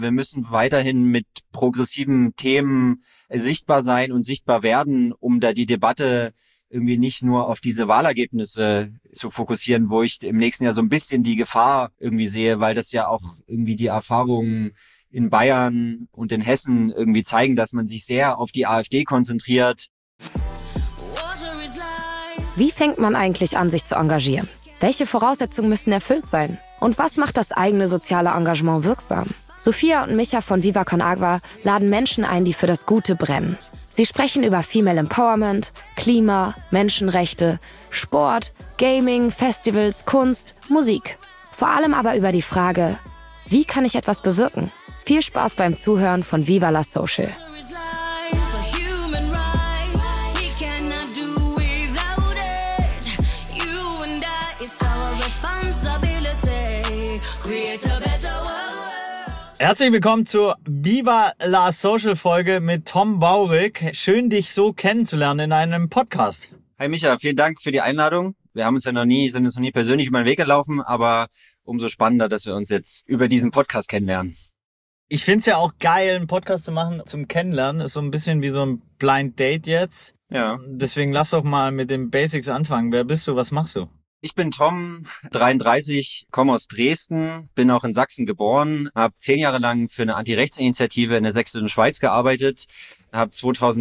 Wir müssen weiterhin mit progressiven Themen sichtbar sein und sichtbar werden, um da die Debatte irgendwie nicht nur auf diese Wahlergebnisse zu fokussieren, wo ich im nächsten Jahr so ein bisschen die Gefahr irgendwie sehe, weil das ja auch irgendwie die Erfahrungen in Bayern und in Hessen irgendwie zeigen, dass man sich sehr auf die AfD konzentriert. Wie fängt man eigentlich an, sich zu engagieren? Welche Voraussetzungen müssen erfüllt sein? Und was macht das eigene soziale Engagement wirksam? Sophia und Micha von Viva Con Agua laden Menschen ein, die für das Gute brennen. Sie sprechen über Female Empowerment, Klima, Menschenrechte, Sport, Gaming, Festivals, Kunst, Musik. Vor allem aber über die Frage, wie kann ich etwas bewirken? Viel Spaß beim Zuhören von Viva la Social. Herzlich willkommen zur Viva la Social Folge mit Tom Baurig. Schön, dich so kennenzulernen in einem Podcast. Hi Micha, vielen Dank für die Einladung. Wir haben uns ja sind uns noch nie persönlich über den Weg gelaufen, aber umso spannender, dass wir uns jetzt über diesen Podcast kennenlernen. Ich find's ja auch geil, einen Podcast zu machen zum Kennenlernen. Ist so ein bisschen wie so ein Blind Date jetzt. Ja. Deswegen lass doch mal mit den Basics anfangen. Wer bist du? Was machst du? Ich bin Tom, 33, komme aus Dresden, bin auch in Sachsen geboren, habe 10 Jahre lang für eine Anti-Rechts-Initiative in der Sächsischen Schweiz gearbeitet, habe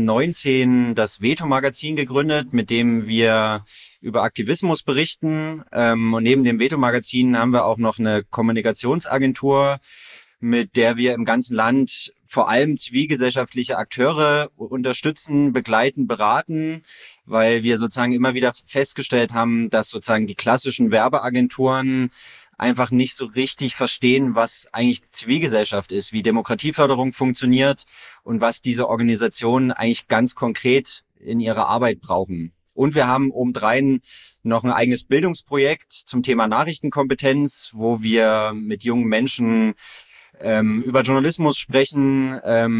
2019 das Veto-Magazin gegründet, mit dem wir über Aktivismus berichten. Und neben dem Veto-Magazin haben wir auch noch eine Kommunikationsagentur, mit der wir im ganzen Land vor allem zivilgesellschaftliche Akteure unterstützen, begleiten, beraten, weil wir sozusagen immer wieder festgestellt haben, dass sozusagen die klassischen Werbeagenturen einfach nicht so richtig verstehen, was eigentlich Zivilgesellschaft ist, wie Demokratieförderung funktioniert und was diese Organisationen eigentlich ganz konkret in ihrer Arbeit brauchen. Und wir haben obendrein noch ein eigenes Bildungsprojekt zum Thema Nachrichtenkompetenz, wo wir mit jungen Menschen über Journalismus sprechen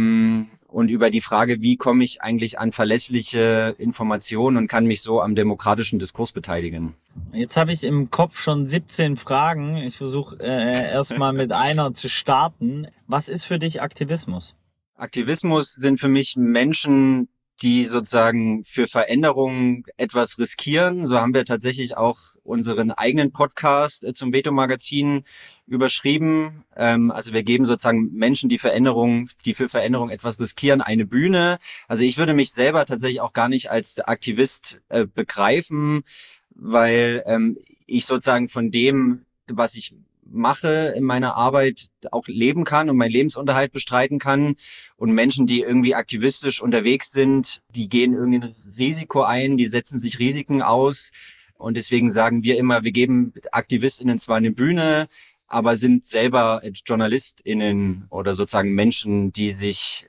und über die Frage, wie komme ich eigentlich an verlässliche Informationen und kann mich so am demokratischen Diskurs beteiligen. Jetzt habe ich im Kopf schon 17 Fragen. Ich versuche erstmal mit einer zu starten. Was ist für dich Aktivismus? Aktivismus sind für mich Menschen, die sozusagen für Veränderungen etwas riskieren. So haben wir tatsächlich auch unseren eigenen Podcast zum Veto-Magazin überschrieben. Also wir geben sozusagen Menschen, die für Veränderung etwas riskieren, eine Bühne. Also ich würde mich selber tatsächlich auch gar nicht als Aktivist begreifen, weil ich sozusagen von dem, was ich mache in meiner Arbeit, auch leben kann und meinen Lebensunterhalt bestreiten kann. Und Menschen, die irgendwie aktivistisch unterwegs sind, die gehen irgendwie ein Risiko ein, die setzen sich Risiken aus. Und deswegen sagen wir immer, wir geben AktivistInnen zwar eine Bühne, aber sind selber JournalistInnen oder sozusagen Menschen, die sich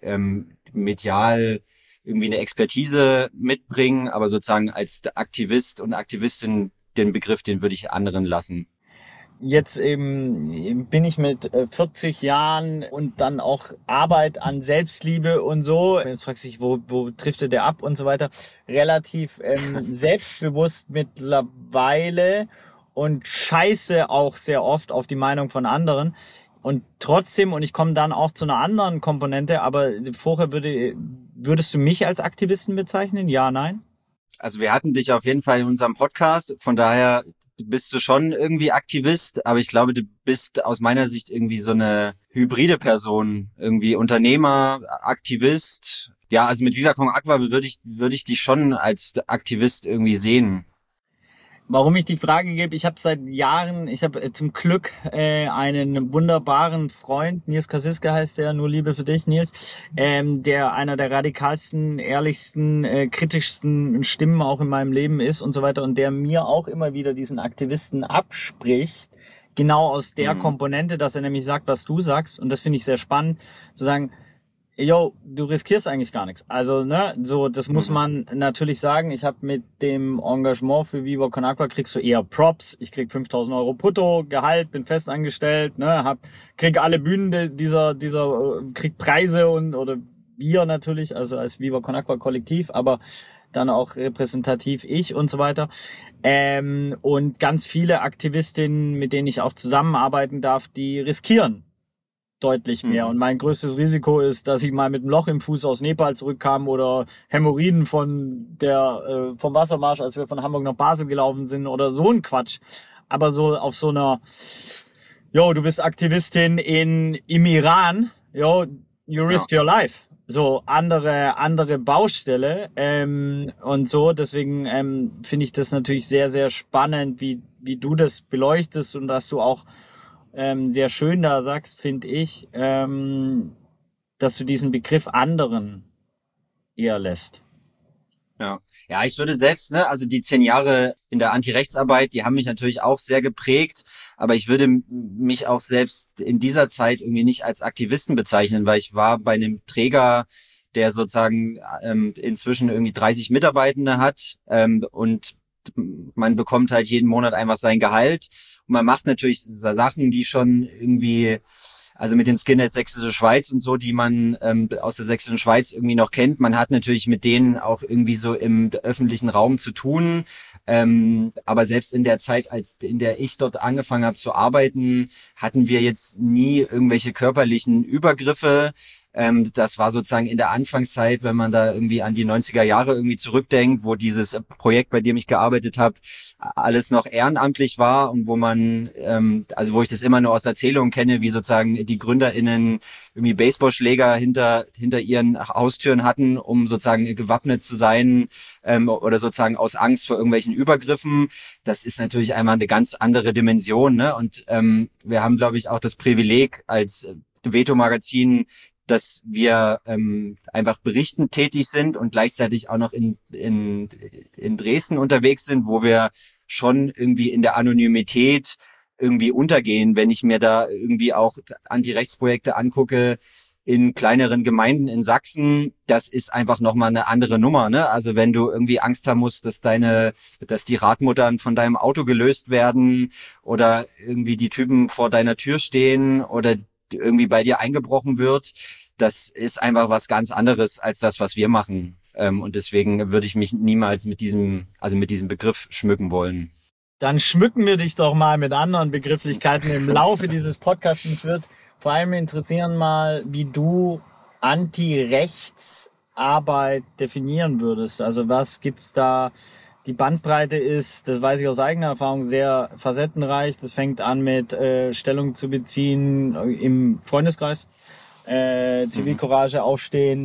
medial irgendwie eine Expertise mitbringen, aber sozusagen als Aktivist und Aktivistin den Begriff, den würde ich anderen lassen. Jetzt eben bin ich mit 40 Jahren und dann auch Arbeit an Selbstliebe und so. Jetzt fragst du dich, wo driftet der ab und so weiter. Relativ selbstbewusst mittlerweile und scheiße auch sehr oft auf die Meinung von anderen. Und trotzdem, und ich komme dann auch zu einer anderen Komponente, aber vorher würdest du mich als Aktivisten bezeichnen? Ja, nein? Also wir hatten dich auf jeden Fall in unserem Podcast, von daher bist du schon irgendwie Aktivist, aber ich glaube, du bist aus meiner Sicht irgendwie so eine hybride Person, irgendwie Unternehmer, Aktivist. Ja, also mit Viva Con Agua würde ich dich schon als Aktivist irgendwie sehen. Warum ich die Frage gebe, ich habe seit Jahren, zum Glück einen wunderbaren Freund, Nils Kasiske heißt der, nur Liebe für dich, Nils, der einer der radikalsten, ehrlichsten, kritischsten Stimmen auch in meinem Leben ist und so weiter und der mir auch immer wieder diesen Aktivisten abspricht, genau aus der Komponente, dass er nämlich sagt, was du sagst, und das finde ich sehr spannend, zu sagen, yo, du riskierst eigentlich gar nichts. Also, so, das muss man natürlich sagen. Ich habe mit dem Engagement für Viva Con Agua kriegst du eher Props. Ich krieg 5.000 Euro brutto, Gehalt, bin festangestellt, krieg alle Bühnen krieg Preise oder wir natürlich, also als Viva Con Agua Kollektiv, aber dann auch repräsentativ ich und so weiter. Und ganz viele Aktivistinnen, mit denen ich auch zusammenarbeiten darf, die riskieren. deutlich mehr. Und mein größtes Risiko ist, dass ich mal mit einem Loch im Fuß aus Nepal zurückkam oder Hämorrhoiden vom Wassermarsch, als wir von Hamburg nach Basel gelaufen sind oder so ein Quatsch. Aber so auf so einer, du bist Aktivistin im Iran, you risk your life. So andere Baustelle und so. Deswegen finde ich das natürlich sehr, sehr spannend, wie du das beleuchtest und dass du auch sehr schön da sagst, finde ich, dass du diesen Begriff anderen eher lässt. Ja, ich würde selbst, also die 10 Jahre in der Anti-Rechtsarbeit, die haben mich natürlich auch sehr geprägt, aber ich würde mich auch selbst in dieser Zeit irgendwie nicht als Aktivisten bezeichnen, weil ich war bei einem Träger, der sozusagen inzwischen irgendwie 30 Mitarbeitende hat und man bekommt halt jeden Monat einfach sein Gehalt und man macht natürlich Sachen, die schon irgendwie, also mit den Skinheads Sächsische Schweiz und so, die man aus der Sächsischen Schweiz irgendwie noch kennt. Man hat natürlich mit denen auch irgendwie so im öffentlichen Raum zu tun. Aber selbst in der Zeit, in der ich dort angefangen habe zu arbeiten, hatten wir jetzt nie irgendwelche körperlichen Übergriffe. Das war sozusagen in der Anfangszeit, wenn man da irgendwie an die 90er Jahre irgendwie zurückdenkt, wo dieses Projekt, bei dem ich gearbeitet habe, alles noch ehrenamtlich war und wo man, also wo ich das immer nur aus Erzählungen kenne, wie sozusagen die GründerInnen irgendwie Baseballschläger hinter ihren Haustüren hatten, um sozusagen gewappnet zu sein oder sozusagen aus Angst vor irgendwelchen Übergriffen. Das ist natürlich einmal eine ganz andere Dimension, ne? Und wir haben, glaube ich, auch das Privileg als Veto-Magazin, dass wir einfach berichtend tätig sind und gleichzeitig auch noch in Dresden unterwegs sind, wo wir schon irgendwie in der Anonymität irgendwie untergehen, wenn ich mir da irgendwie auch Anti-Rechts-Projekte angucke in kleineren Gemeinden in Sachsen, das ist einfach nochmal eine andere Nummer, ne? Also wenn du irgendwie Angst haben musst, dass die Radmuttern von deinem Auto gelöst werden oder irgendwie die Typen vor deiner Tür stehen oder irgendwie bei dir eingebrochen wird, das ist einfach was ganz anderes als das, was wir machen. Und deswegen würde ich mich niemals mit diesem Begriff schmücken wollen. Dann schmücken wir dich doch mal mit anderen Begrifflichkeiten im Laufe dieses Podcasts. Mich wird vor allem interessieren mal, wie du Anti-Rechtsarbeit definieren würdest. Also was gibt's da? Die Bandbreite ist, das weiß ich aus eigener Erfahrung, sehr facettenreich. Das fängt an mit Stellung zu beziehen im Freundeskreis, Zivilcourage aufstehen,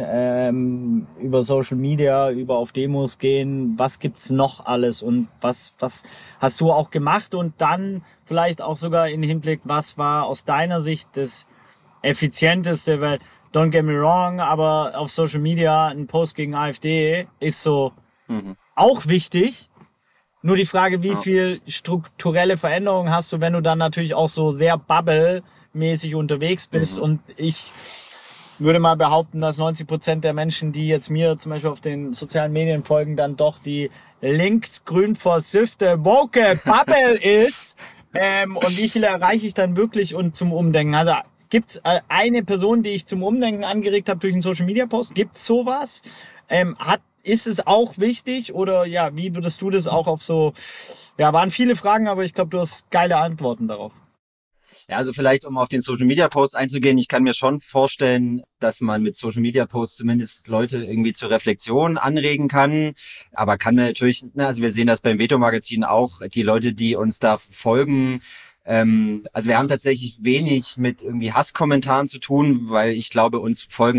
über Social Media, über auf Demos gehen. Was gibt's noch alles und was hast du auch gemacht? Und dann vielleicht auch sogar in Hinblick, was war aus deiner Sicht das Effizienteste? Weil, don't get me wrong, aber auf Social Media ein Post gegen AfD ist so auch wichtig. Nur die Frage, wie viel strukturelle Veränderungen hast du, wenn du dann natürlich auch so sehr Bubble-mäßig unterwegs bist. Und ich würde mal behaupten, dass 90% der Menschen, die jetzt mir zum Beispiel auf den sozialen Medien folgen, dann doch die linksgrün versiffte woke Bubble ist. Und wie viele erreiche ich dann wirklich und zum Umdenken? Also gibt's eine Person, die ich zum Umdenken angeregt habe durch einen Social-Media-Post? Gibt's sowas? Ist es auch wichtig oder ja, wie würdest du das auch auf so, ja, waren viele Fragen, aber ich glaube, du hast geile Antworten darauf. Ja, also vielleicht, um auf den Social-Media-Post einzugehen, ich kann mir schon vorstellen, dass man mit Social-Media-Posts zumindest Leute irgendwie zur Reflexion anregen kann, aber kann man natürlich, also wir sehen das beim Veto-Magazin auch, die Leute, die uns da folgen, also wir haben tatsächlich wenig mit irgendwie Hasskommentaren zu tun, weil ich glaube, uns folgt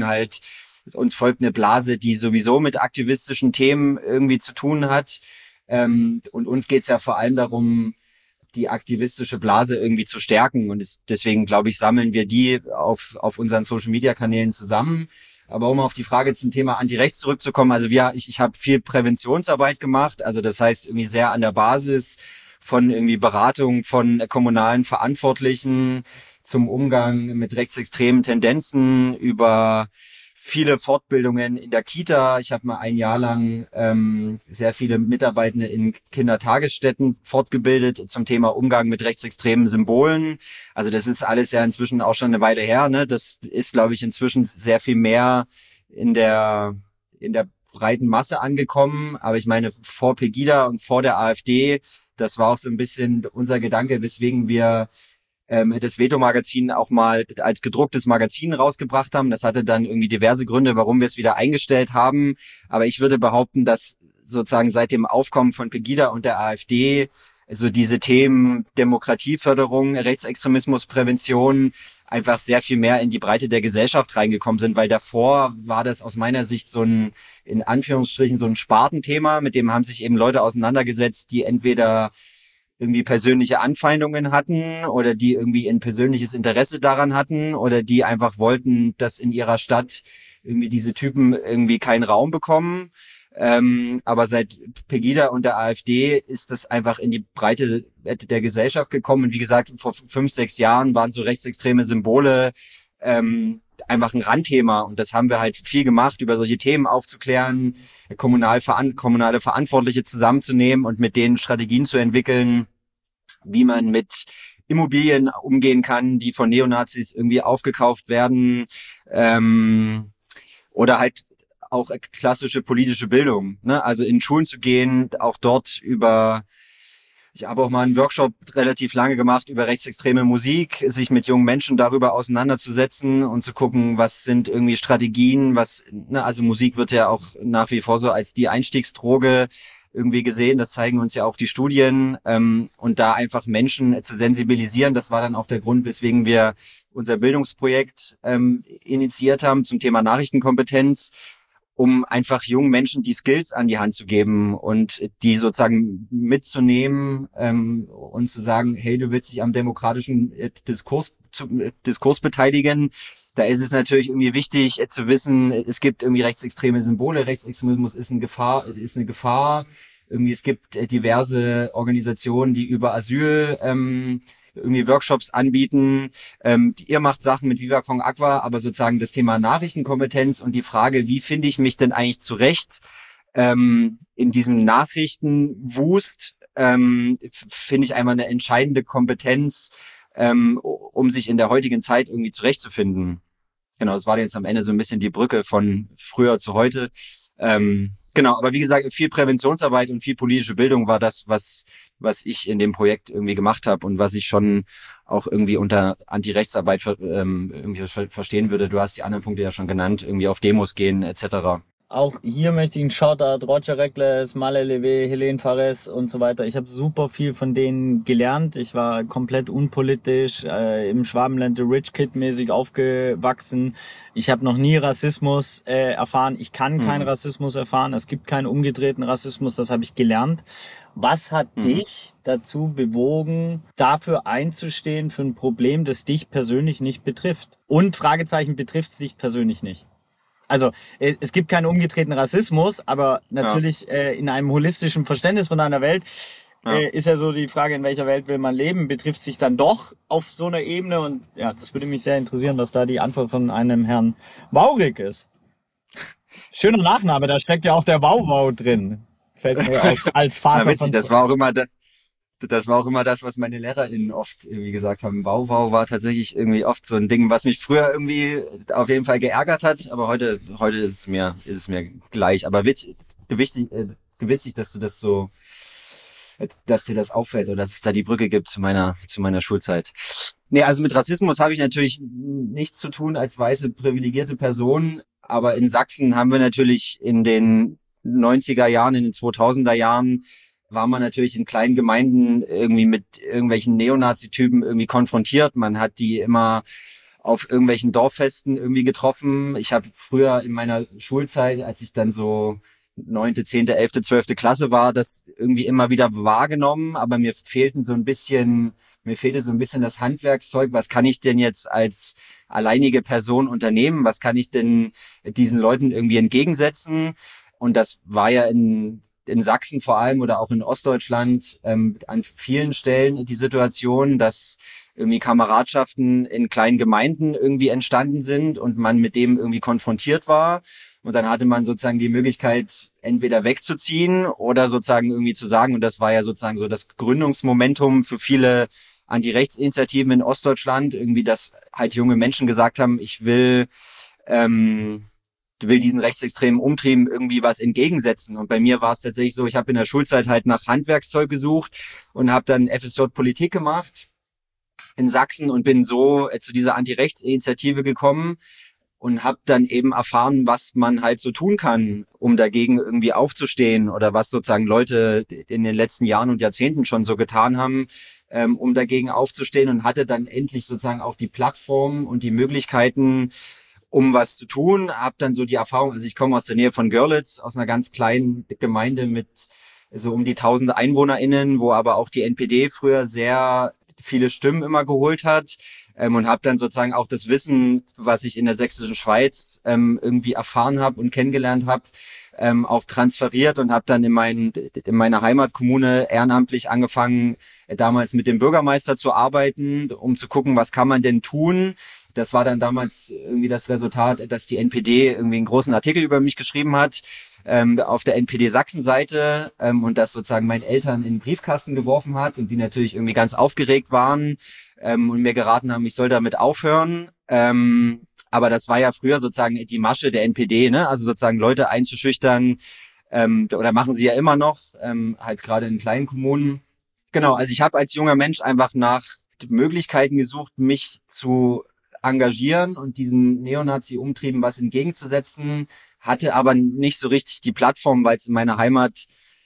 eine Blase, die sowieso mit aktivistischen Themen irgendwie zu tun hat. Und uns geht's ja vor allem darum, die aktivistische Blase irgendwie zu stärken. Und deswegen, glaube ich, sammeln wir die auf unseren Social-Media-Kanälen zusammen. Aber um auf die Frage zum Thema Anti-Rechts zurückzukommen, also ich habe viel Präventionsarbeit gemacht. Also das heißt irgendwie sehr an der Basis von irgendwie Beratung von kommunalen Verantwortlichen zum Umgang mit rechtsextremen Tendenzen über viele Fortbildungen in der Kita. Ich habe mal ein Jahr lang sehr viele Mitarbeitende in Kindertagesstätten fortgebildet zum Thema Umgang mit rechtsextremen Symbolen. Also das ist alles ja inzwischen auch schon eine Weile her, ne? Das ist, glaube ich, inzwischen sehr viel mehr in der breiten Masse angekommen. Aber ich meine, vor Pegida und vor der AfD, das war auch so ein bisschen unser Gedanke, weswegen wir das Veto-Magazin auch mal als gedrucktes Magazin rausgebracht haben. Das hatte dann irgendwie diverse Gründe, warum wir es wieder eingestellt haben. Aber ich würde behaupten, dass sozusagen seit dem Aufkommen von Pegida und der AfD also diese Themen Demokratieförderung, Rechtsextremismusprävention einfach sehr viel mehr in die Breite der Gesellschaft reingekommen sind, weil davor war das aus meiner Sicht so ein, in Anführungsstrichen, so ein Spartenthema, mit dem haben sich eben Leute auseinandergesetzt, die entweder irgendwie persönliche Anfeindungen hatten oder die irgendwie ein persönliches Interesse daran hatten oder die einfach wollten, dass in ihrer Stadt irgendwie diese Typen irgendwie keinen Raum bekommen. Aber seit Pegida und der AfD ist das einfach in die Breite der Gesellschaft gekommen. Und wie gesagt, vor 5, 6 Jahren waren so rechtsextreme Symbole einfach ein Randthema. Und das haben wir halt viel gemacht, über solche Themen aufzuklären, kommunale Verantwortliche zusammenzunehmen und mit denen Strategien zu entwickeln, wie man mit Immobilien umgehen kann, die von Neonazis irgendwie aufgekauft werden, oder halt auch klassische politische Bildung, ne? Also in Schulen zu gehen, auch dort ich habe auch mal einen Workshop relativ lange gemacht über rechtsextreme Musik, sich mit jungen Menschen darüber auseinanderzusetzen und zu gucken, was sind irgendwie Strategien, also Musik wird ja auch nach wie vor so als die Einstiegsdroge irgendwie gesehen, das zeigen uns ja auch die Studien, und da einfach Menschen zu sensibilisieren, das war dann auch der Grund, weswegen wir unser Bildungsprojekt initiiert haben zum Thema Nachrichtenkompetenz, um einfach jungen Menschen die Skills an die Hand zu geben und die sozusagen mitzunehmen, und zu sagen, hey, du willst dich am demokratischen Diskurs beteiligen. Da ist es natürlich irgendwie wichtig zu wissen, es gibt irgendwie rechtsextreme Symbole, Rechtsextremismus ist eine Gefahr. Irgendwie es gibt diverse Organisationen, die über Asyl irgendwie Workshops anbieten. Ihr macht Sachen mit Viva Con Agua, aber sozusagen das Thema Nachrichtenkompetenz und die Frage, wie finde ich mich denn eigentlich zurecht in diesem Nachrichtenwust, finde ich einmal eine entscheidende Kompetenz, um sich in der heutigen Zeit irgendwie zurechtzufinden. Genau, das war jetzt am Ende so ein bisschen die Brücke von früher zu heute. Genau, aber wie gesagt, viel Präventionsarbeit und viel politische Bildung war das, was ich in dem Projekt irgendwie gemacht habe und was ich schon auch irgendwie unter Anti-Rechtsarbeit irgendwie verstehen würde. Du hast die anderen Punkte ja schon genannt, irgendwie auf Demos gehen etc. Auch hier möchte ich einen Shoutout, Roger Reckless, Male Levé, Helene Fares und so weiter. Ich habe super viel von denen gelernt. Ich war komplett unpolitisch, im Schwabenland Rich Kid mäßig aufgewachsen. Ich habe noch nie Rassismus erfahren. Ich kann keinen Rassismus erfahren. Es gibt keinen umgedrehten Rassismus, das habe ich gelernt. Was hat dich dazu bewogen, dafür einzustehen für ein Problem, das dich persönlich nicht betrifft? Und Fragezeichen, betrifft es dich persönlich nicht? Also es gibt keinen umgedrehten Rassismus, aber natürlich in einem holistischen Verständnis von einer Welt ist ja so die Frage, in welcher Welt will man leben, betrifft sich dann doch auf so einer Ebene. Und ja, das würde mich sehr interessieren, was da die Antwort von einem Herrn Waurig ist. Schöner Nachname, da steckt ja auch der Wauwau drin. Fällt mir als Vater witzig, von... das war auch immer das, was meine LehrerInnen oft irgendwie gesagt haben. Wow war tatsächlich irgendwie oft so ein Ding, was mich früher irgendwie auf jeden Fall geärgert hat, aber heute ist es mir gleich. Aber witzig, dass du das so, dass dir das auffällt oder dass es da die Brücke gibt zu meiner Schulzeit. Nee, also mit Rassismus habe ich natürlich nichts zu tun als weiße privilegierte Person, aber in Sachsen haben wir natürlich in den 90er Jahren, in den 2000er Jahren war man natürlich in kleinen Gemeinden irgendwie mit irgendwelchen Neonazi-Typen irgendwie konfrontiert. Man hat die immer auf irgendwelchen Dorffesten irgendwie getroffen. Ich habe früher in meiner Schulzeit, als ich dann so 9., 10., 11., 12. Klasse war, das irgendwie immer wieder wahrgenommen, aber mir fehlte so ein bisschen das Handwerkszeug. Was kann ich denn jetzt als alleinige Person unternehmen? Was kann ich denn diesen Leuten irgendwie entgegensetzen? Und das war ja in Sachsen vor allem oder auch in Ostdeutschland an vielen Stellen die Situation, dass irgendwie Kameradschaften in kleinen Gemeinden irgendwie entstanden sind und man mit dem irgendwie konfrontiert war. Und dann hatte man sozusagen die Möglichkeit, entweder wegzuziehen oder sozusagen irgendwie zu sagen, und das war ja sozusagen so das Gründungsmomentum für viele Anti-Rechts-Initiativen in Ostdeutschland, irgendwie, dass halt junge Menschen gesagt haben, ich will diesen rechtsextremen Umtrieben irgendwie was entgegensetzen. Und bei mir war es tatsächlich so, ich habe in der Schulzeit halt nach Handwerkszeug gesucht und habe dann FSJ Politik gemacht. in Sachsen und bin so zu dieser Anti-Rechts-Initiative gekommen und habe dann eben erfahren, was man halt so tun kann, um dagegen irgendwie aufzustehen oder was sozusagen Leute in den letzten Jahren und Jahrzehnten schon so getan haben, um dagegen aufzustehen, und hatte dann endlich sozusagen auch die Plattform und die Möglichkeiten, um was zu tun. Hab dann so die Erfahrung, also ich komme aus der Nähe von Görlitz, aus einer ganz kleinen Gemeinde mit so um die 1000 EinwohnerInnen, wo aber auch die NPD früher sehr viele Stimmen immer geholt hat, und habe dann sozusagen auch das Wissen, was ich in der sächsischen Schweiz irgendwie erfahren habe und kennengelernt habe, auch transferiert und habe dann in meiner Heimatkommune ehrenamtlich angefangen, damals mit dem Bürgermeister zu arbeiten, um zu gucken, was kann man denn tun. Das war dann damals irgendwie das Resultat, dass die NPD irgendwie einen großen Artikel über mich geschrieben hat, auf der NPD-Sachsen-Seite, und das sozusagen meinen Eltern in den Briefkasten geworfen hat und die natürlich irgendwie ganz aufgeregt waren, und mir geraten haben, ich soll damit aufhören. Aber das war ja früher sozusagen die Masche der NPD, ne? Also sozusagen Leute einzuschüchtern, oder machen sie ja immer noch, halt gerade in kleinen Kommunen. Genau, also ich habe als junger Mensch einfach nach Möglichkeiten gesucht, mich zu engagieren und diesen Neonazi-Umtrieben was entgegenzusetzen, hatte aber nicht so richtig die Plattform, weil es in meiner Heimat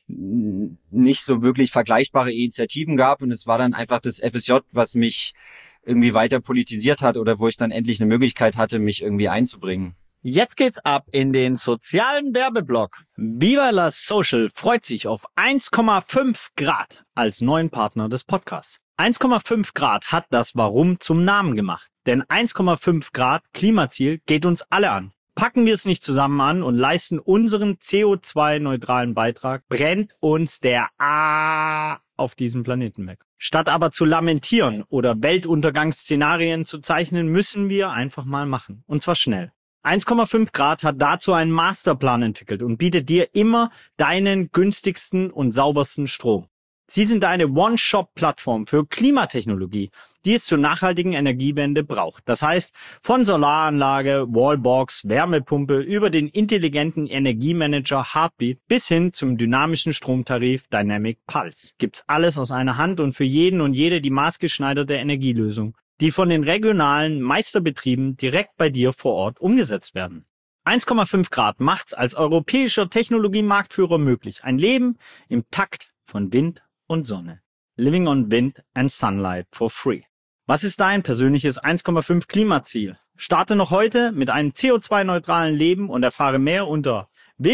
nicht so wirklich vergleichbare Initiativen gab, und es war dann einfach das FSJ, was mich irgendwie weiter politisiert hat oder wo ich dann endlich eine Möglichkeit hatte, mich irgendwie einzubringen. Jetzt geht's ab in den sozialen Werbeblock. Viva la Social freut sich auf 1,5 Grad als neuen Partner des Podcasts. 1,5 Grad hat das Warum zum Namen gemacht. Denn 1,5 Grad Klimaziel geht uns alle an. Packen wir es nicht zusammen an und leisten unseren CO2-neutralen Beitrag, brennt uns der auf diesem Planeten weg. Statt aber zu lamentieren oder Weltuntergangsszenarien zu zeichnen, müssen wir einfach mal machen. Und zwar schnell. 1,5 Grad hat dazu einen Masterplan entwickelt und bietet dir immer deinen günstigsten und saubersten Strom. Sie sind eine One-Shop-Plattform für Klimatechnologie, die es zur nachhaltigen Energiewende braucht. Das heißt, von Solaranlage, Wallbox, Wärmepumpe über den intelligenten Energiemanager Heartbeat bis hin zum dynamischen Stromtarif Dynamic Pulse. Gibt's alles aus einer Hand und für jeden und jede die maßgeschneiderte Energielösung, die von den regionalen Meisterbetrieben direkt bei dir vor Ort umgesetzt werden. 1,5 Grad macht's als europäischer Technologiemarktführer möglich. Ein Leben im Takt von Wind und Sonne. Living on Wind and Sunlight for free. Was ist dein persönliches 1,5 Klimaziel? Starte noch heute mit einem CO2-neutralen Leben und erfahre mehr unter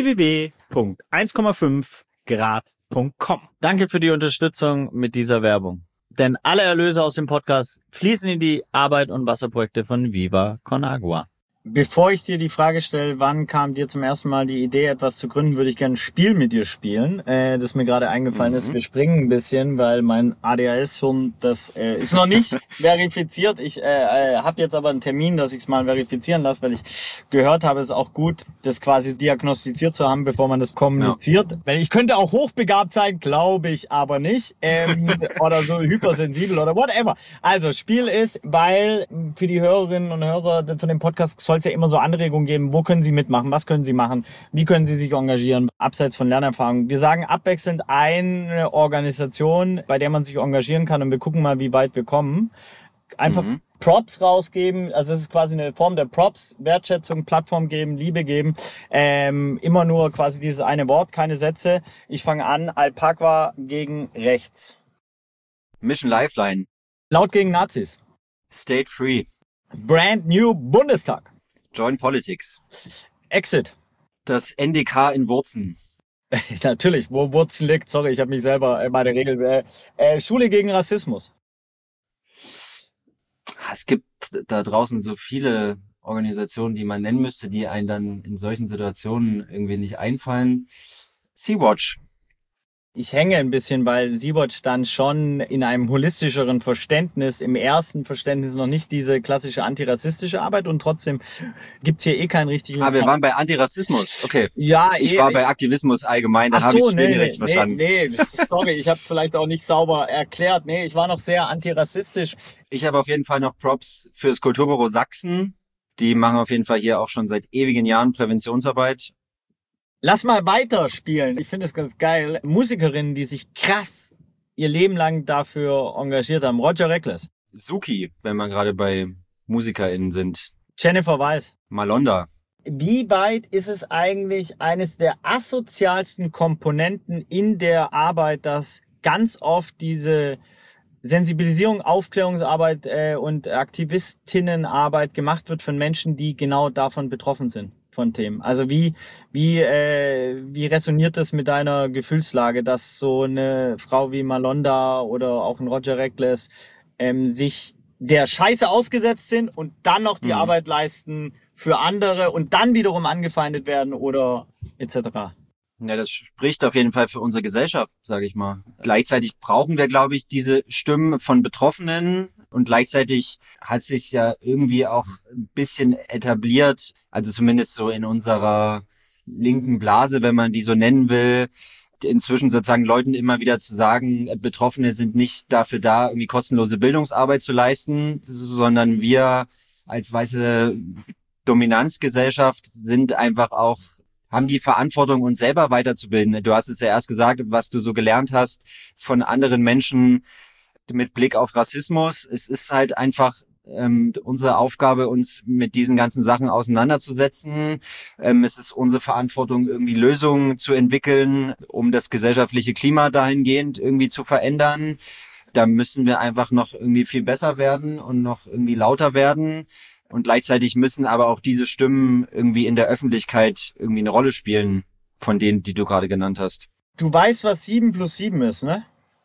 www.1,5grad.com. Danke für die Unterstützung mit dieser Werbung. Denn alle Erlöse aus dem Podcast fließen in die Arbeit und Wasserprojekte von Viva Con Agua. Bevor ich dir die Frage stelle, wann kam dir zum ersten Mal die Idee, etwas zu gründen, würde ich gerne ein Spiel mit dir spielen, das mir gerade eingefallen ist. Wir springen ein bisschen, weil mein ADHS-Hirn, das ist noch nicht verifiziert. Ich habe jetzt aber einen Termin, dass ich es mal verifizieren lasse, weil ich gehört habe, es ist auch gut, das quasi diagnostiziert zu haben, bevor man das kommuniziert. Ja. Weil ich könnte auch hochbegabt sein, glaube ich aber nicht. Oder so hypersensibel oder whatever. Also Spiel ist, weil für die Hörerinnen und Hörer von dem Podcast soll es ja immer so Anregungen geben, wo können sie mitmachen, was können sie machen, wie können sie sich engagieren, abseits von Lernerfahrungen. Wir sagen abwechselnd eine Organisation, bei der man sich engagieren kann, und wir gucken mal, wie weit wir kommen. Einfach Props rausgeben, also es ist quasi eine Form der Props, Wertschätzung, Plattform geben, Liebe geben, immer nur quasi dieses eine Wort, keine Sätze. Ich fange an, Alpaka gegen rechts. Mission Lifeline. Laut gegen Nazis. State Free. Brand New Bundestag. Join Politics. Exit. Das NDK in Wurzen. Natürlich, wo Wurzen liegt. Sorry, ich habe mich selber meine Regel. Schule gegen Rassismus. Es gibt da draußen so viele Organisationen, die man nennen müsste, die einen dann in solchen Situationen irgendwie nicht einfallen. Sea-Watch. Ich hänge ein bisschen, weil Sea-Watch dann schon in einem holistischeren Verständnis, im ersten Verständnis noch nicht diese klassische antirassistische Arbeit, und trotzdem gibt's hier eh keinen richtigen... Wir waren bei Antirassismus, okay. Ja, ich war bei Aktivismus allgemein, dann habe ich es nicht verstanden. Nee, sorry, ich habe vielleicht auch nicht sauber erklärt. Nee, ich war noch sehr antirassistisch. Ich habe auf jeden Fall noch Props fürs Kulturbüro Sachsen. Die machen auf jeden Fall hier auch schon seit ewigen Jahren Präventionsarbeit. Lass mal weiterspielen. Ich finde es ganz geil. Musikerinnen, die sich krass ihr Leben lang dafür engagiert haben. Roger Reckless. Suki, wenn man gerade bei MusikerInnen sind. Jennifer Weiss. Malonda. Wie weit ist es eigentlich eines der asozialsten Komponenten in der Arbeit, dass ganz oft diese Sensibilisierung, Aufklärungsarbeit und Aktivistinnenarbeit gemacht wird von Menschen, die genau davon betroffen sind, von Themen? Also wie resoniert das mit deiner Gefühlslage, dass so eine Frau wie Malonda oder auch ein Roger Reckless sich der Scheiße ausgesetzt sind und dann noch die Arbeit leisten für andere und dann wiederum angefeindet werden oder etc.? Ja, das spricht auf jeden Fall für unsere Gesellschaft, sage ich mal. Gleichzeitig brauchen wir, glaube ich, diese Stimmen von Betroffenen und gleichzeitig hat sich ja irgendwie auch ein bisschen etabliert, also zumindest so in unserer linken Blase, wenn man die so nennen will, inzwischen sozusagen Leuten immer wieder zu sagen, Betroffene sind nicht dafür da, irgendwie kostenlose Bildungsarbeit zu leisten, sondern wir als weiße Dominanzgesellschaft sind einfach auch, haben die Verantwortung, uns selber weiterzubilden. Du hast es ja erst gesagt, was du so gelernt hast von anderen Menschen mit Blick auf Rassismus. Es ist halt einfach unsere Aufgabe, uns mit diesen ganzen Sachen auseinanderzusetzen. Es ist unsere Verantwortung, irgendwie Lösungen zu entwickeln, um das gesellschaftliche Klima dahingehend irgendwie zu verändern. Da müssen wir einfach noch irgendwie viel besser werden und noch irgendwie lauter werden. Und gleichzeitig müssen aber auch diese Stimmen irgendwie in der Öffentlichkeit irgendwie eine Rolle spielen, von denen, die du gerade genannt hast. Du weißt, was 7 plus 7 ist, ne?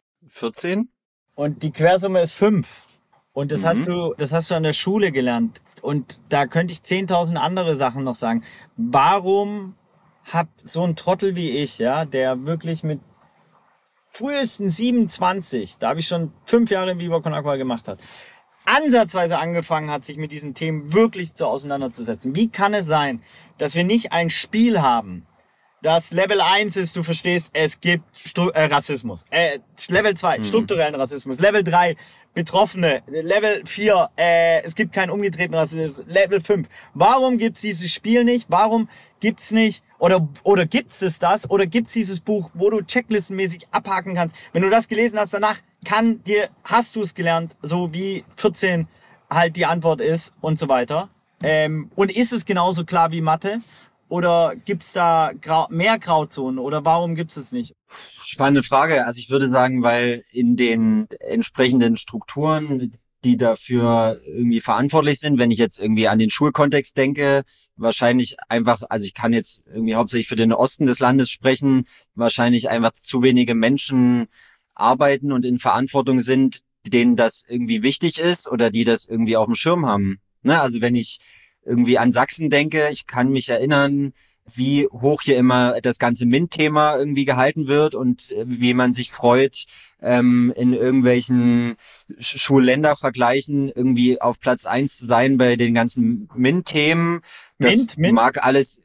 14? Und die Quersumme ist 5. Und das hast du an der Schule gelernt. Und da könnte ich 10.000 andere Sachen noch sagen. Warum hat so ein Trottel wie ich, ja, der wirklich mit frühestens 27, da habe ich schon 5 Jahre im Viva Con Agua gemacht hat, ansatzweise angefangen hat, sich mit diesen Themen wirklich auseinanderzusetzen. Wie kann es sein, dass wir nicht ein Spiel haben, das Level 1 ist, du verstehst, es gibt Rassismus. Level 2, strukturellen Rassismus. Level 3, Betroffene. Level 4, es gibt keinen umgedrehten Rassismus. Level 5. Warum gibt's dieses Spiel nicht? Warum gibt's nicht, oder gibt's es das? Oder gibt's dieses Buch, wo du checklistenmäßig abhaken kannst? Wenn du das gelesen hast, danach hast du es gelernt, so wie 14 halt die Antwort ist und so weiter. Und ist es genauso klar wie Mathe? Oder gibt's da mehr Grauzonen? Oder warum gibt's es nicht? Spannende Frage. Also ich würde sagen, weil in den entsprechenden Strukturen, die dafür irgendwie verantwortlich sind, wenn ich jetzt irgendwie an den Schulkontext denke, wahrscheinlich einfach, also ich kann jetzt irgendwie hauptsächlich für den Osten des Landes sprechen, wahrscheinlich einfach zu wenige Menschen arbeiten und in Verantwortung sind, denen das irgendwie wichtig ist oder die das irgendwie auf dem Schirm haben. Ne? Also wenn ich irgendwie an Sachsen denke, ich kann mich erinnern, wie hoch hier immer das ganze MINT-Thema irgendwie gehalten wird und wie man sich freut, in irgendwelchen Schul-Länder-Vergleichen irgendwie auf Platz 1 zu sein bei den ganzen MINT-Themen. Das mag alles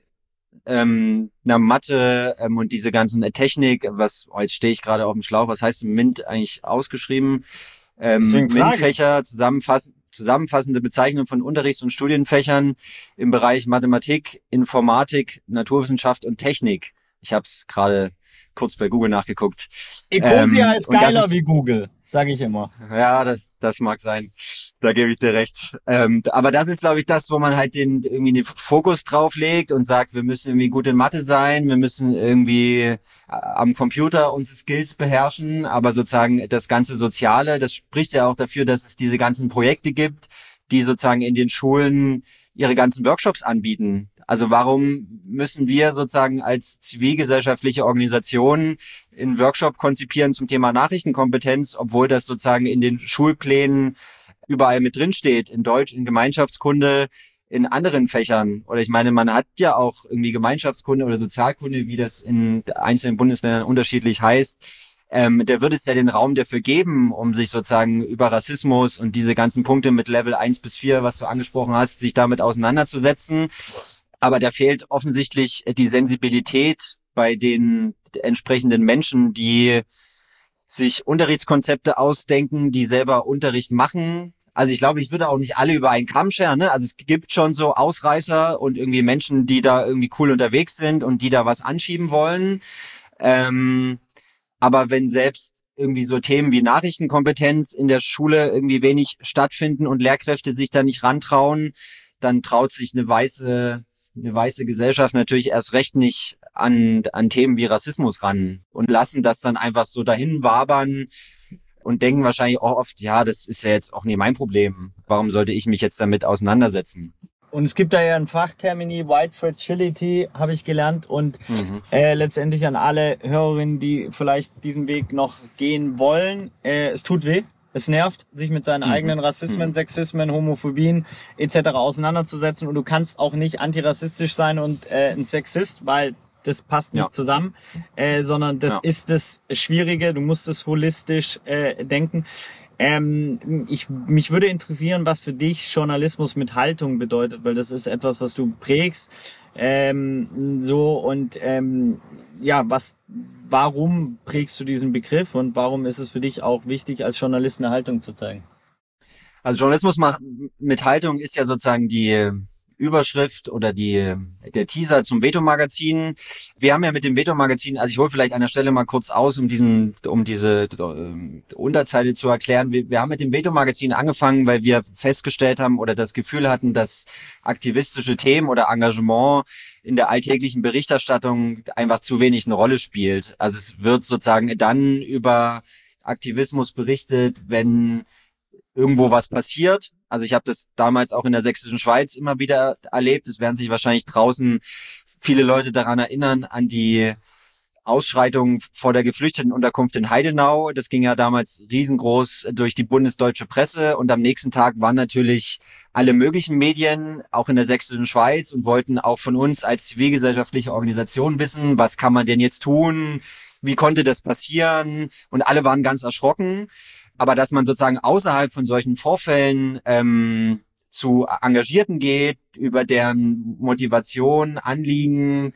Mathe und diese ganzen Technik, jetzt stehe ich gerade auf dem Schlauch, was heißt MINT eigentlich ausgeschrieben? MINT-Fächer, zusammenfassende Bezeichnung von Unterrichts- und Studienfächern im Bereich Mathematik, Informatik, Naturwissenschaft und Technik. Ich habe es gerade kurz bei Google nachgeguckt. Ecosia ist geiler wie Google, sage ich immer. Ja, das mag sein. Da gebe ich dir recht. Aber das ist, glaube ich, das, wo man halt irgendwie den Fokus drauf legt und sagt, wir müssen irgendwie gut in Mathe sein, wir müssen irgendwie am Computer unsere Skills beherrschen, aber sozusagen das ganze Soziale, das spricht ja auch dafür, dass es diese ganzen Projekte gibt, die sozusagen in den Schulen ihre ganzen Workshops anbieten. Also warum müssen wir sozusagen als zivilgesellschaftliche Organisation einen Workshop konzipieren zum Thema Nachrichtenkompetenz, obwohl das sozusagen in den Schulplänen überall mit drin steht, in Deutsch, in Gemeinschaftskunde, in anderen Fächern. Oder ich meine, man hat ja auch irgendwie Gemeinschaftskunde oder Sozialkunde, wie das in einzelnen Bundesländern unterschiedlich heißt. Da wird es ja den Raum dafür geben, um sich sozusagen über Rassismus und diese ganzen Punkte mit Level 1 bis 4, was du angesprochen hast, sich damit auseinanderzusetzen. Aber da fehlt offensichtlich die Sensibilität bei den entsprechenden Menschen, die sich Unterrichtskonzepte ausdenken, die selber Unterricht machen. Also ich glaube, ich würde auch nicht alle über einen Kamm scheren, ne? Also es gibt schon so Ausreißer und irgendwie Menschen, die da irgendwie cool unterwegs sind und die da was anschieben wollen. Aber wenn selbst irgendwie so Themen wie Nachrichtenkompetenz in der Schule irgendwie wenig stattfinden und Lehrkräfte sich da nicht rantrauen, dann traut sich eine weiße Gesellschaft natürlich erst recht nicht an Themen wie Rassismus ran und lassen das dann einfach so dahin wabern und denken wahrscheinlich auch oft, ja, das ist ja jetzt auch nie mein Problem. Warum sollte ich mich jetzt damit auseinandersetzen? Und es gibt da ja ein Fachtermini, White Fragility, habe ich gelernt. Und letztendlich an alle Hörerinnen, die vielleicht diesen Weg noch gehen wollen, es tut weh. Es nervt, sich mit seinen eigenen Rassismen, Sexismen, Homophobien etc. auseinanderzusetzen. Und du kannst auch nicht antirassistisch sein und ein Sexist, weil das passt nicht zusammen, sondern das ist das Schwierige. Du musst es holistisch denken. Mich würde interessieren, was für dich Journalismus mit Haltung bedeutet, weil das ist etwas, was du prägst. Warum prägst du diesen Begriff und warum ist es für dich auch wichtig, als Journalist eine Haltung zu zeigen? Also Journalismus mit Haltung ist ja sozusagen die Überschrift oder der Teaser zum Veto-Magazin. Wir haben ja mit dem Veto-Magazin, also ich hole vielleicht an der Stelle mal kurz aus, um diese Unterzeile zu erklären. Wir haben mit dem Veto-Magazin angefangen, weil wir festgestellt haben oder das Gefühl hatten, dass aktivistische Themen oder Engagement in der alltäglichen Berichterstattung einfach zu wenig eine Rolle spielt. Also es wird sozusagen dann über Aktivismus berichtet, wenn irgendwo was passiert. Also ich habe das damals auch in der Sächsischen Schweiz immer wieder erlebt. Es werden sich wahrscheinlich draußen viele Leute daran erinnern, an die Ausschreitungen vor der Geflüchtetenunterkunft in Heidenau. Das ging ja damals riesengroß durch die bundesdeutsche Presse und am nächsten Tag waren natürlich alle möglichen Medien, auch in der Sächsischen Schweiz, und wollten auch von uns als zivilgesellschaftliche Organisation wissen, was kann man denn jetzt tun? Wie konnte das passieren? Und alle waren ganz erschrocken. Aber dass man sozusagen außerhalb von solchen Vorfällen zu Engagierten geht, über deren Motivation, Anliegen,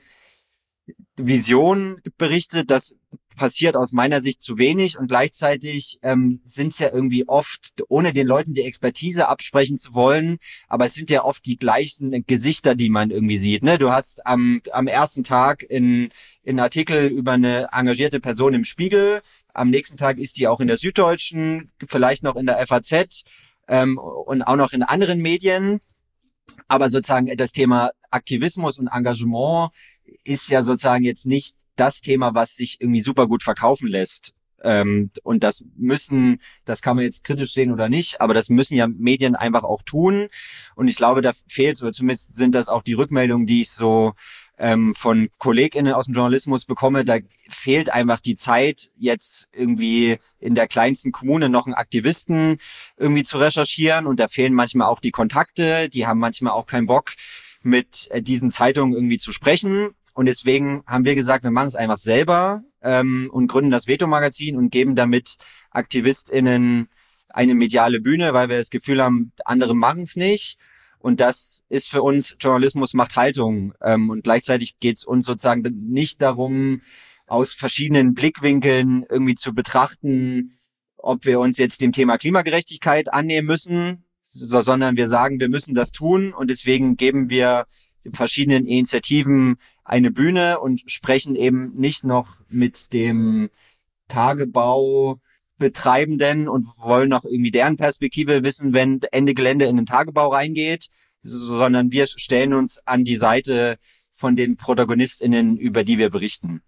Vision berichtet, das passiert aus meiner Sicht zu wenig. Und gleichzeitig sind es ja irgendwie oft, ohne den Leuten die Expertise absprechen zu wollen, aber es sind ja oft die gleichen Gesichter, die man irgendwie sieht. Ne? Du hast am ersten Tag in Artikel über eine engagierte Person im Spiegel. Am nächsten Tag ist die auch in der Süddeutschen, vielleicht noch in der FAZ und auch noch in anderen Medien. Aber sozusagen das Thema Aktivismus und Engagement ist ja sozusagen jetzt nicht das Thema, was sich irgendwie super gut verkaufen lässt. Und das kann man jetzt kritisch sehen oder nicht, aber das müssen ja Medien einfach auch tun. Und ich glaube, da fehlt, oder zumindest sind das auch die Rückmeldungen, die ich so von KollegInnen aus dem Journalismus bekomme, da fehlt einfach die Zeit, jetzt irgendwie in der kleinsten Kommune noch einen Aktivisten irgendwie zu recherchieren, und da fehlen manchmal auch die Kontakte, die haben manchmal auch keinen Bock, mit diesen Zeitungen irgendwie zu sprechen, und deswegen haben wir gesagt, wir machen es einfach selber und gründen das Veto-Magazin und geben damit AktivistInnen eine mediale Bühne, weil wir das Gefühl haben, andere machen es nicht. Und das ist für uns Journalismus macht Haltung. Und gleichzeitig geht es uns sozusagen nicht darum, aus verschiedenen Blickwinkeln irgendwie zu betrachten, ob wir uns jetzt dem Thema Klimagerechtigkeit annehmen müssen, sondern wir sagen, wir müssen das tun. Und deswegen geben wir verschiedenen Initiativen eine Bühne und sprechen eben nicht noch mit dem Tagebau Betreibenden und wollen noch irgendwie deren Perspektive wissen, wenn Ende Gelände in den Tagebau reingeht, sondern wir stellen uns an die Seite von den ProtagonistInnen, über die wir berichten.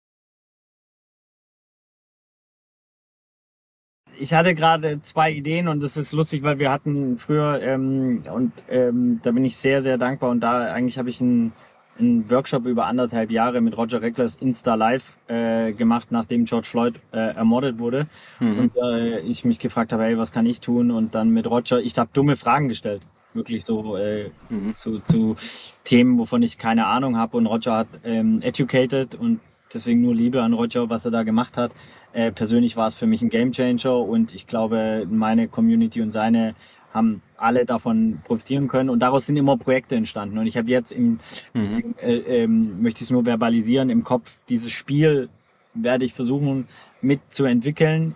Ich hatte gerade 2 Ideen und das ist lustig, weil wir hatten früher da bin ich sehr, sehr dankbar, und da eigentlich habe ich einen Workshop über 1,5 Jahre mit Roger Reckless Insta Live gemacht, nachdem George Floyd ermordet wurde. Und ich mich gefragt habe, hey, was kann ich tun? Und dann mit Roger, ich habe dumme Fragen gestellt. Wirklich so zu Themen, wovon ich keine Ahnung habe. Und Roger hat educated, und deswegen nur Liebe an Roger, was er da gemacht hat. Persönlich war es für mich ein Gamechanger, und ich glaube, meine Community und seine haben alle davon profitieren können, und daraus sind immer Projekte entstanden. Und ich habe jetzt möchte ich es nur verbalisieren, im Kopf, dieses Spiel werde ich versuchen mitzuentwickeln.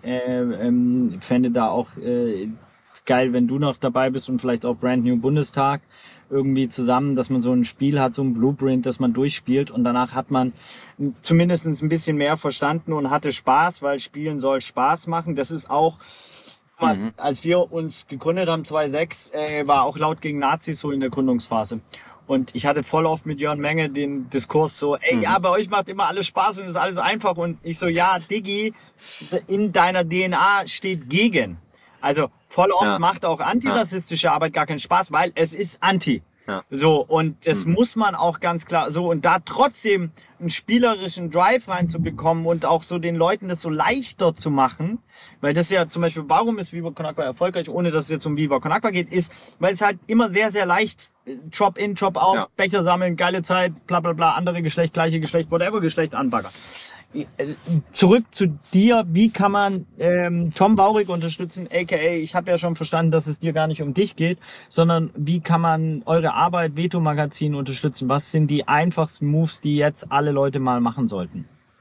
Fände da auch geil, wenn du noch dabei bist, und vielleicht auch Brand New Bundestag, irgendwie zusammen, dass man so ein Spiel hat, so ein Blueprint, das man durchspielt und danach hat man zumindest ein bisschen mehr verstanden und hatte Spaß, weil Spielen soll Spaß machen. Das ist auch, als wir uns gegründet haben, 2006, war auch Laut gegen Nazis so in der Gründungsphase. Und ich hatte voll oft mit Jörn Menge den Diskurs so, ja, bei euch macht immer alles Spaß und ist alles einfach. Und ich so, ja, Diggi, in deiner DNA steht gegen. Also voll oft macht auch antirassistische Arbeit gar keinen Spaß, weil es ist anti. Ja. So, und das muss man auch ganz klar so, und da trotzdem einen spielerischen Drive reinzubekommen und auch so den Leuten das so leichter zu machen, weil das ja zum Beispiel, warum ist Viva Con Agua erfolgreich, ohne dass es jetzt um Viva Con Agua geht, ist, weil es halt immer sehr, sehr leicht, Drop in, Drop out, Becher sammeln, geile Zeit, bla bla bla, andere Geschlecht, gleiche Geschlecht, whatever Geschlecht, Anbagger. Zurück zu dir, wie kann man Tom Baurig unterstützen, aka ich habe ja schon verstanden, dass es dir gar nicht um dich geht, sondern wie kann man eure Arbeit Veto Magazin unterstützen? Was sind die einfachsten Moves, die jetzt alle Leute mal machen sollten?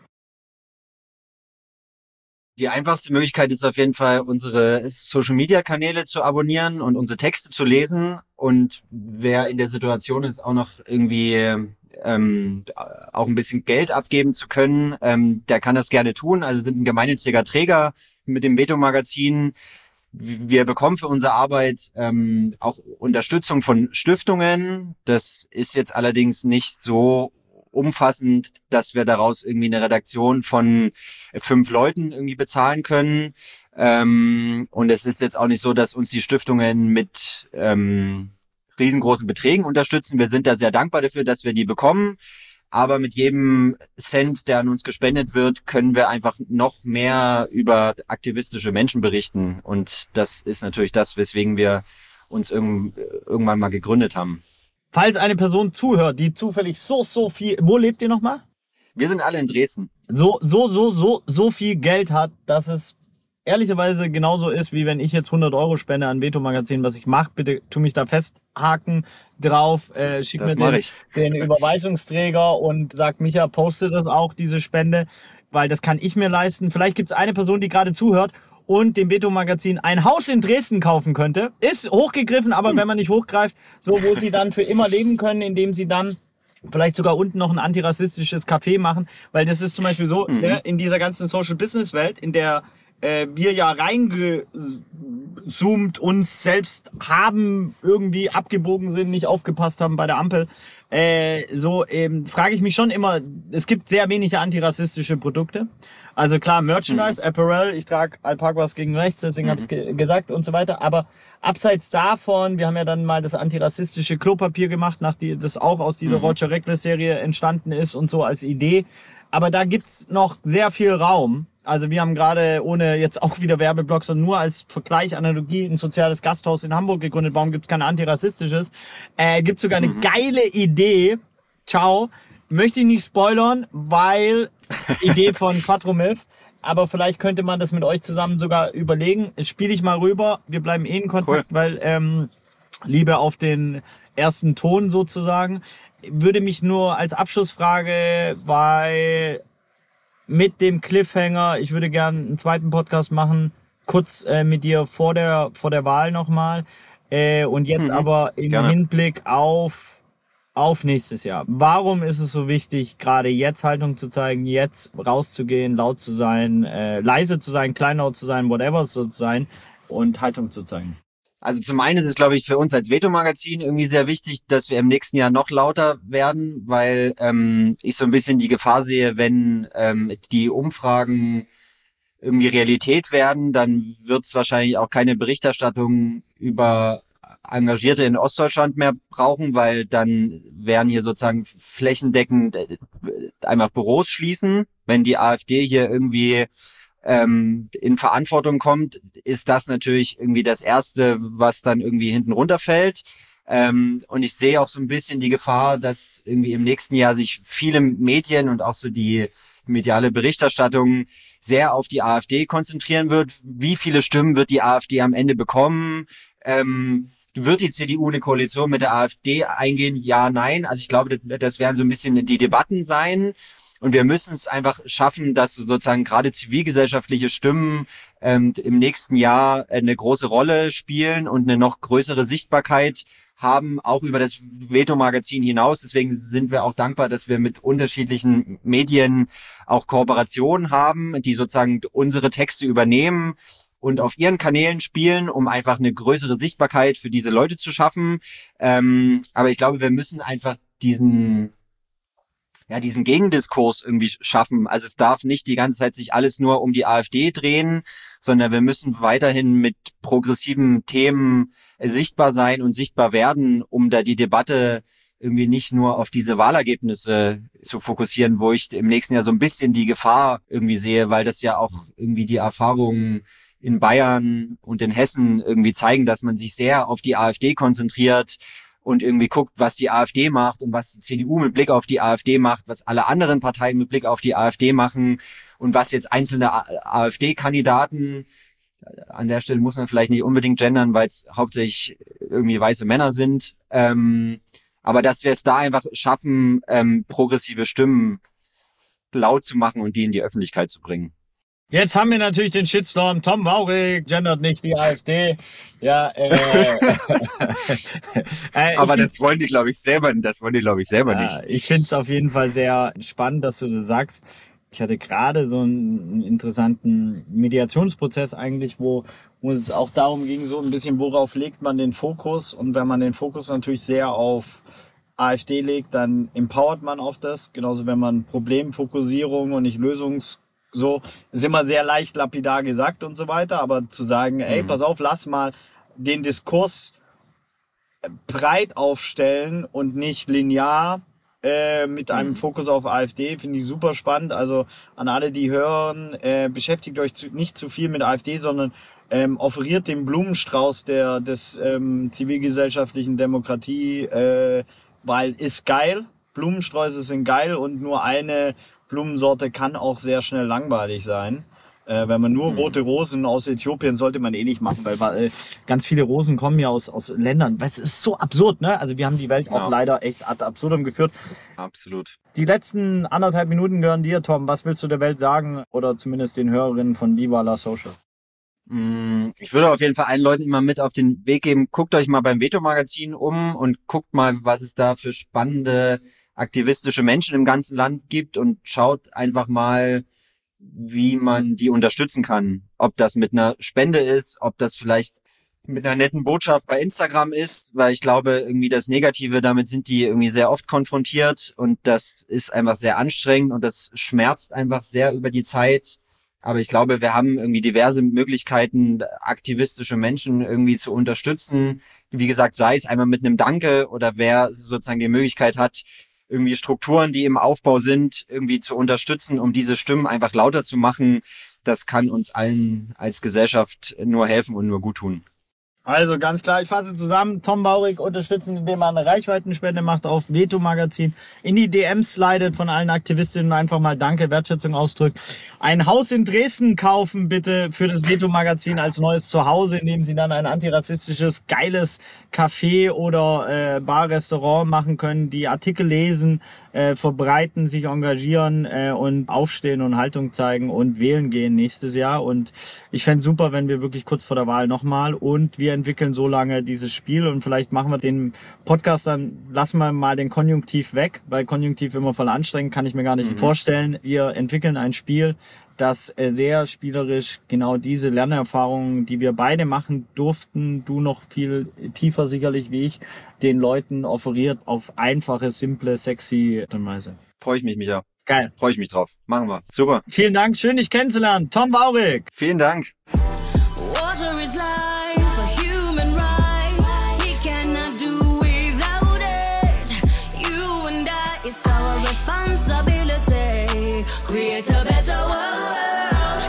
Die einfachste Möglichkeit ist auf jeden Fall, unsere Social-Media-Kanäle zu abonnieren und unsere Texte zu lesen. Und wer in der Situation ist, auch noch irgendwie auch ein bisschen Geld abgeben zu können, der kann das gerne tun. Also sind ein gemeinnütziger Träger mit dem Veto-Magazin. Wir bekommen für unsere Arbeit auch Unterstützung von Stiftungen. Das ist jetzt allerdings nicht so umfassend, dass wir daraus irgendwie eine Redaktion von 5 Leuten irgendwie bezahlen können. Und es ist jetzt auch nicht so, dass uns die Stiftungen mit riesengroßen Beträgen unterstützen. Wir sind da sehr dankbar dafür, dass wir die bekommen. Aber mit jedem Cent, der an uns gespendet wird, können wir einfach noch mehr über aktivistische Menschen berichten. Und das ist natürlich das, weswegen wir uns irgendwann mal gegründet haben. Falls eine Person zuhört, die zufällig so viel... Wo lebt ihr nochmal? Wir sind alle in Dresden. So viel Geld hat, dass es ehrlicherweise genauso ist, wie wenn ich jetzt 100 Euro spende an Veto Magazin, was ich mache. Bitte tu mich da festhaken drauf, schick mir den Überweisungsträger und sag, Micha, poste das auch, diese Spende, weil das kann ich mir leisten. Vielleicht gibt es eine Person, die gerade zuhört und dem Veto Magazin ein Haus in Dresden kaufen könnte. Ist hochgegriffen, aber wenn man nicht hochgreift, so wo sie dann für immer leben können, indem sie dann vielleicht sogar unten noch ein antirassistisches Café machen, weil das ist zum Beispiel so, in dieser ganzen Social-Business-Welt, in der wir ja reingezoomt uns selbst haben, irgendwie abgebogen sind, nicht aufgepasst haben bei der Ampel. Frage ich mich schon immer, es gibt sehr wenige antirassistische Produkte. Also klar, Merchandise, Apparel, ich trage Alpakas gegen rechts, deswegen habe ich es gesagt und so weiter. Aber abseits davon, wir haben ja dann mal das antirassistische Klopapier gemacht, das auch aus dieser Roger Reckless-Serie entstanden ist und so als Idee. Aber da gibt's noch sehr viel Raum. Also wir haben gerade, ohne jetzt auch wieder Werbeblocks, sondern nur als Vergleich, Analogie, ein soziales Gasthaus in Hamburg gegründet. Warum gibt's kein antirassistisches? Gibt sogar eine geile Idee. Ciao. Möchte ich nicht spoilern, weil Idee von Quattromilf. Aber vielleicht könnte man das mit euch zusammen sogar überlegen. Spiele ich mal rüber. Wir bleiben in Kontakt, weil Liebe auf den ersten Ton sozusagen. Würde mich nur als Abschlussfrage, weil mit dem Cliffhanger, ich würde gerne einen zweiten Podcast machen, kurz mit dir vor der Wahl nochmal. Und jetzt aber im Hinblick auf nächstes Jahr. Warum ist es so wichtig, gerade jetzt Haltung zu zeigen, jetzt rauszugehen, laut zu sein, leise zu sein, kleinlaut zu sein, whatever so zu sein und Haltung zu zeigen? Also zum einen ist es, glaube ich, für uns als Veto-Magazin irgendwie sehr wichtig, dass wir im nächsten Jahr noch lauter werden, weil ich so ein bisschen die Gefahr sehe, wenn die Umfragen irgendwie Realität werden, dann wird es wahrscheinlich auch keine Berichterstattung über Engagierte in Ostdeutschland mehr brauchen, weil dann werden hier sozusagen flächendeckend einfach Büros schließen. Wenn die AfD hier irgendwie in Verantwortung kommt, ist das natürlich irgendwie das Erste, was dann irgendwie hinten runterfällt. Und ich sehe auch so ein bisschen die Gefahr, dass irgendwie im nächsten Jahr sich viele Medien und auch so die mediale Berichterstattung sehr auf die AfD konzentrieren wird. Wie viele Stimmen wird die AfD am Ende bekommen? Wird die CDU eine Koalition mit der AfD eingehen? Ja, nein. Also ich glaube, das werden so ein bisschen die Debatten sein. Und wir müssen es einfach schaffen, dass sozusagen gerade zivilgesellschaftliche Stimmen im nächsten Jahr eine große Rolle spielen und eine noch größere Sichtbarkeit haben, auch über das Veto-Magazin hinaus. Deswegen sind wir auch dankbar, dass wir mit unterschiedlichen Medien auch Kooperationen haben, die sozusagen unsere Texte übernehmen und auf ihren Kanälen spielen, um einfach eine größere Sichtbarkeit für diese Leute zu schaffen. Aber ich glaube, wir müssen einfach diesen Gegendiskurs irgendwie schaffen. Also es darf nicht die ganze Zeit sich alles nur um die AfD drehen, sondern wir müssen weiterhin mit progressiven Themen sichtbar sein und sichtbar werden, um da die Debatte irgendwie nicht nur auf diese Wahlergebnisse zu fokussieren, wo ich im nächsten Jahr so ein bisschen die Gefahr irgendwie sehe, weil das ja auch irgendwie die Erfahrungen in Bayern und in Hessen irgendwie zeigen, dass man sich sehr auf die AfD konzentriert und irgendwie guckt, was die AfD macht und was die CDU mit Blick auf die AfD macht, was alle anderen Parteien mit Blick auf die AfD machen und was jetzt einzelne AfD-Kandidaten, an der Stelle muss man vielleicht nicht unbedingt gendern, weil es hauptsächlich irgendwie weiße Männer sind, aber dass wir es da einfach schaffen, progressive Stimmen laut zu machen und die in die Öffentlichkeit zu bringen. Jetzt haben wir natürlich den Shitstorm. Tom Waurig gendert nicht die AfD. Ja, aber das wollen die, glaube ich, selber nicht. Ich finde es auf jeden Fall sehr spannend, dass du das sagst. Ich hatte gerade so einen interessanten Mediationsprozess eigentlich, wo es auch darum ging, so ein bisschen, worauf legt man den Fokus? Und wenn man den Fokus natürlich sehr auf AfD legt, dann empowert man auch das. Genauso, wenn man Problemfokussierung und nicht so ist immer sehr leicht lapidar gesagt und so weiter, aber zu sagen, ey, pass auf, lass mal den Diskurs breit aufstellen und nicht linear mit einem Fokus auf AfD, finde ich super spannend. Also an alle, die hören, beschäftigt euch nicht zu viel mit AfD, sondern offeriert den Blumenstrauß des zivilgesellschaftlichen Demokratie, weil ist geil, Blumensträuße sind geil und nur eine Blumensorte kann auch sehr schnell langweilig sein. Wenn man nur rote Rosen aus Äthiopien sollte man eh nicht machen, weil ganz viele Rosen kommen ja aus Ländern. Es ist so absurd, ne? Also wir haben die Welt auch leider echt ad absurdum geführt. Absolut. Die letzten 1,5 Minuten gehören dir, Tom. Was willst du der Welt sagen oder zumindest den Hörerinnen von Viva la Social? Ich würde auf jeden Fall allen Leuten immer mit auf den Weg geben, guckt euch mal beim Veto-Magazin um und guckt mal, was es da für spannende aktivistische Menschen im ganzen Land gibt und schaut einfach mal, wie man die unterstützen kann. Ob das mit einer Spende ist, ob das vielleicht mit einer netten Botschaft bei Instagram ist, weil ich glaube, irgendwie das Negative, damit sind die irgendwie sehr oft konfrontiert und das ist einfach sehr anstrengend und das schmerzt einfach sehr über die Zeit. Aber ich glaube, wir haben irgendwie diverse Möglichkeiten, aktivistische Menschen irgendwie zu unterstützen. Wie gesagt, sei es einmal mit einem Danke oder wer sozusagen die Möglichkeit hat, irgendwie Strukturen, die im Aufbau sind, irgendwie zu unterstützen, um diese Stimmen einfach lauter zu machen. Das kann uns allen als Gesellschaft nur helfen und nur gut tun. Also ganz klar, ich fasse zusammen, Tom Waurig unterstützen, indem er eine Reichweitenspende macht auf Veto-Magazin, in die DMs slidet von allen Aktivistinnen, einfach mal Danke, Wertschätzung ausdrückt. Ein Haus in Dresden kaufen bitte für das Veto-Magazin als neues Zuhause, indem sie dann ein antirassistisches, geiles Café oder Bar-Restaurant machen können, die Artikel lesen, verbreiten, sich engagieren und aufstehen und Haltung zeigen und wählen gehen nächstes Jahr. Und ich fände es super, wenn wir wirklich kurz vor der Wahl nochmal und wir entwickeln so lange dieses Spiel und vielleicht machen wir den Podcast dann, lassen wir mal den Konjunktiv weg, weil Konjunktiv immer voll anstrengend, kann ich mir gar nicht vorstellen. Wir entwickeln ein Spiel, das sehr spielerisch genau diese Lernerfahrungen, die wir beide machen durften, du noch viel tiefer sicherlich wie ich, den Leuten offeriert auf einfache, simple, sexy Art und Weise. Freue ich mich, Micha. Geil. Freue ich mich drauf. Machen wir. Super. Vielen Dank, schön dich kennenzulernen. Tom Waurig. Vielen Dank. Water is life, a human right. We cannot do without it. You and I, it's our responsibility. Create a better world.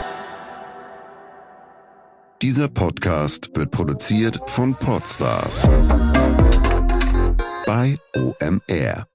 Dieser Podcast wird produziert von Podstars bei OMR.